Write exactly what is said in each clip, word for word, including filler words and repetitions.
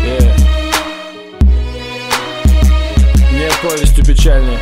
Yeah. Нет повести печальнее.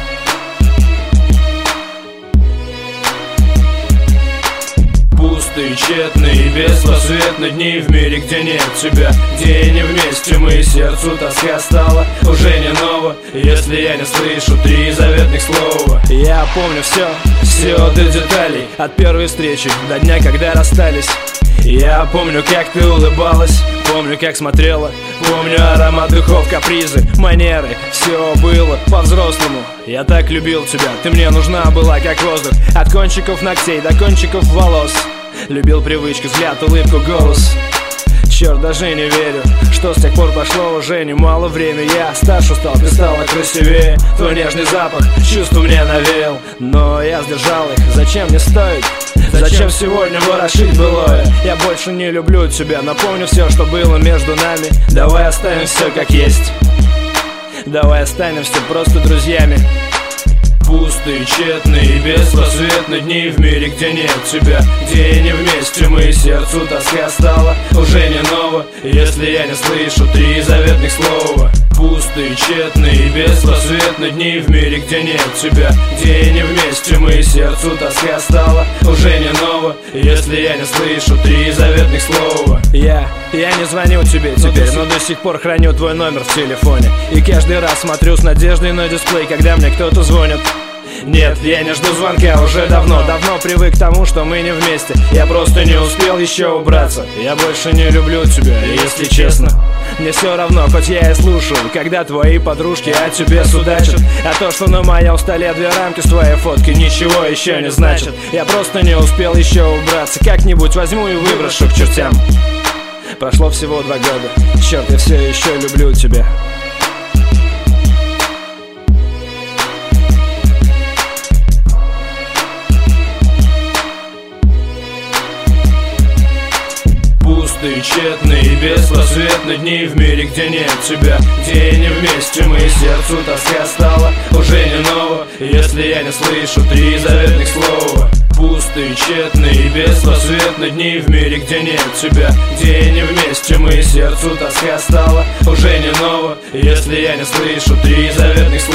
Пустые, тщетные, беспросветные дни в мире, где нет тебя, где не вместе мы, сердцу тоска стала уже не нова, если я не слышу три заветных слова. Я помню все, все до деталей, от первой встречи до дня, когда расстались. Я помню, как ты улыбалась, помню, как смотрела, помню аромат духов, капризы, манеры. Все было по-взрослому. Я так любил тебя, ты мне нужна была, как воздух. От кончиков ногтей до кончиков волос. Любил привычку, взгляд, улыбку, голос. Черт, даже не верю, что с тех пор прошло уже немало времени. Я старше стал, ты стала красивее. Твой нежный запах чувств мне навеял, но я сдержал их, зачем мне стоит? Зачем сегодня ворошить былое? Я больше не люблю тебя, напомню все, что было между нами. Давай оставим все как есть. Давай останемся просто друзьями. Пустые, тщетные, беспросветные дни в мире, где нет тебя, где не вместе мы, сердцу тоска стала уже не нова, если я не слышу три заветных слова. Пустые, тщетные, беспросветные дни в мире, где нет тебя, где не вместе мы, сердцу тоска стала уже не нова, если я не слышу три заветных слова. Я, я не звоню тебе теперь, но до сих пор храню твой номер в телефоне. И каждый раз смотрю с надеждой на дисплей, когда мне кто-то звонит. Нет, я не жду звонка уже давно, давно привык к тому, что мы не вместе. Я просто не успел еще убраться. Я больше не люблю тебя, если честно. Мне все равно, хоть я и слушаю, когда твои подружки о тебе судачат. А то, что на моем столе две рамки с твоей фотки, ничего еще не значит. Я просто не успел еще убраться. Как-нибудь возьму и выброшу к чертям. Прошло всего два года, черт, я все еще люблю тебя. Пустые, тщетные, беспросветные дни в мире, где нет тебя, где не вместе мы, сердцу тоска стала уже не нова, если я не слышу три заветных слова. Пустые, тщетные, беспросветные дни в мире, где нет тебя, где не вместе мы, сердцу тоска стала уже не нова, если я не слышу три заветных слова.